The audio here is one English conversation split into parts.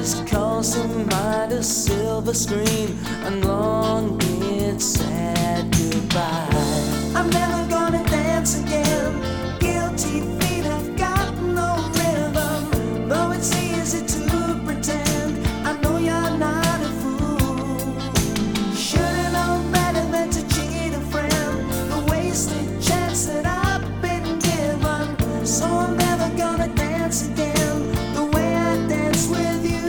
Cause a mighty silver screen and long its sad goodbye. I'm never gonna dance again. Guilty feet have got no rhythm. Though it's easy to pretend, I know you're not a fool. Should've known better than to cheat a friend. The wasted chance that I've been given. So I'm never gonna dance again the way I dance with you.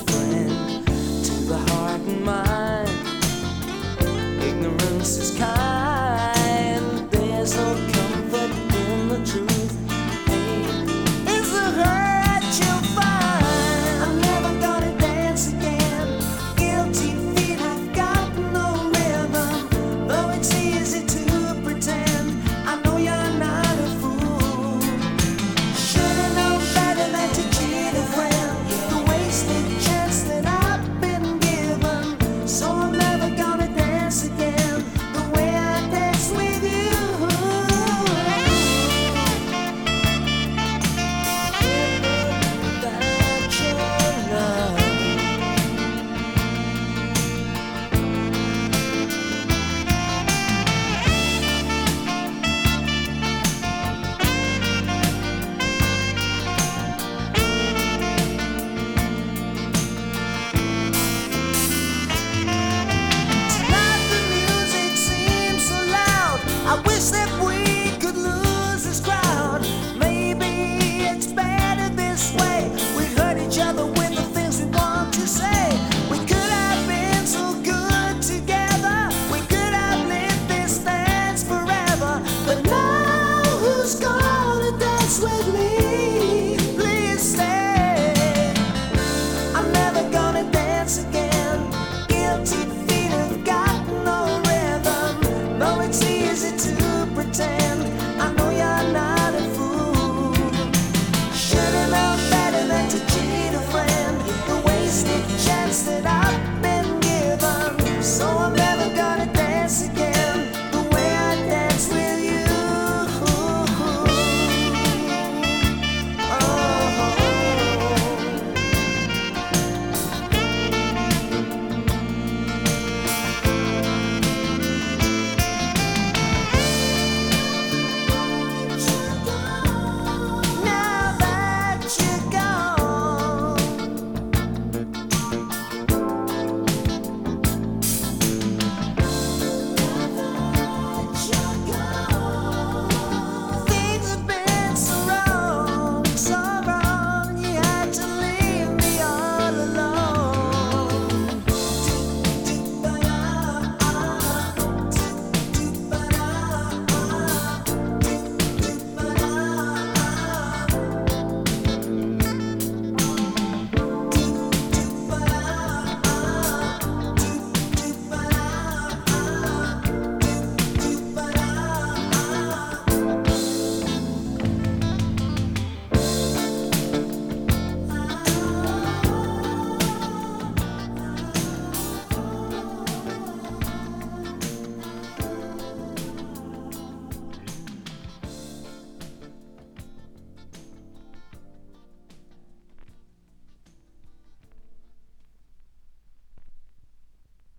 Ignorance is kind.